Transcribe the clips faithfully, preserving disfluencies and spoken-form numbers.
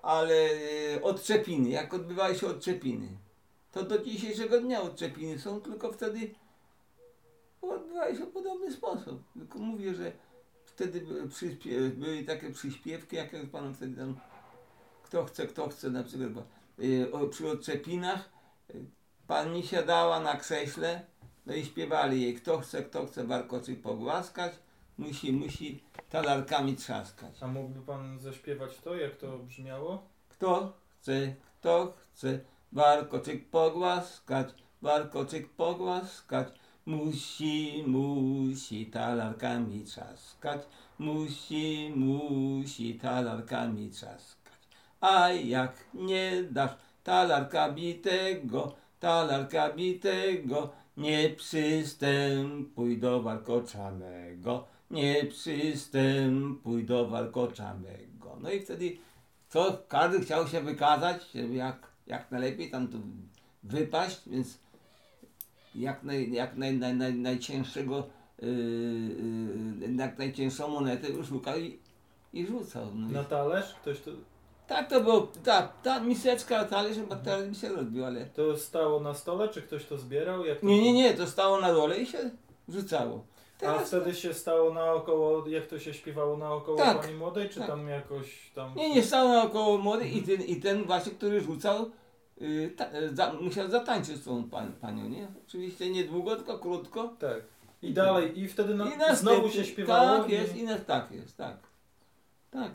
ale e, odczepiny, jak odbywały się odczepiny, to do dzisiejszego dnia odczepiny są, tylko wtedy odbywały się w podobny sposób. Tylko mówię, że wtedy były, przyśpiew, były takie przyśpiewki, jak ja panu wtedy tam, kto chce, kto chce, na przykład e, przy odczepinach e, pani siadała na krześle, no i śpiewali jej, kto chce, kto chce warkoczyk pogłaskać, musi, musi talarkami trzaskać. A mógłby pan zaśpiewać to, jak to brzmiało? Kto chce, kto chce warkoczyk pogłaskać, warkoczyk pogłaskać, musi, musi talarkami trzaskać, musi, musi talarkami trzaskać. A jak nie dasz talarka bitego, talarka bitego, nie przystępuj do warkoczanego, nie przystępuj do warkoczanego. No i wtedy co, każdy chciał się wykazać, żeby jak, jak najlepiej tam tu wypaść, więc jak, naj, jak naj, naj, naj, najcięższego, yy, yy, jak najcięższą monetę szukał i, i rzucał. No Na i, talerz? Ktoś to... tak to było, ta, ta miseczka, talerz chyba teraz mi się rozbił, ale... To stało na stole, czy ktoś to zbierał? Jak to... Nie, nie, nie, to stało na dole i się rzucało. A wtedy się stało naokoło, jak to się śpiewało naokoło Tak, pani młodej, czy tak. tam jakoś tam... Nie, nie, stał naokoło młody i ten, i ten właśnie, który rzucał, yy, ta, za, musiał zatańczyć z tą pan, panią, nie? Oczywiście niedługo, tylko krótko. Tak. I dalej, i wtedy na, I następnie- znowu się śpiewało. Tak i... jest, i na, tak jest, tak. Tak.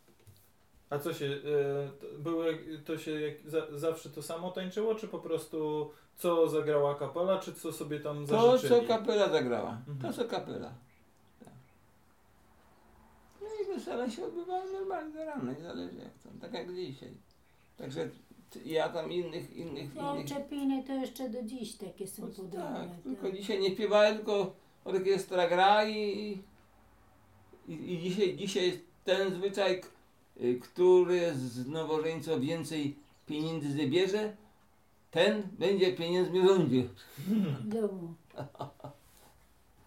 A co się, y, to były, to się jak, za, zawsze to samo tańczyło, czy po prostu co zagrała kapela, czy co sobie tam To, zażyczyli? co kapela zagrała. Mhm. To, co kapela. Tak. No i wesele się odbywały normalnie do rana, nie zależy jak tam, tak jak dzisiaj. Także t- ja tam innych, innych, No, innych... czepiny to jeszcze do dziś takie są podobne. Tak, tylko tak. dzisiaj nie śpiewałem, tylko orkiestra gra i, i, i dzisiaj, dzisiaj jest ten zwyczaj, k- y, który z nowożeńców więcej pieniędzy zabierze, ten będzie pieniędzmi rządził. W domu.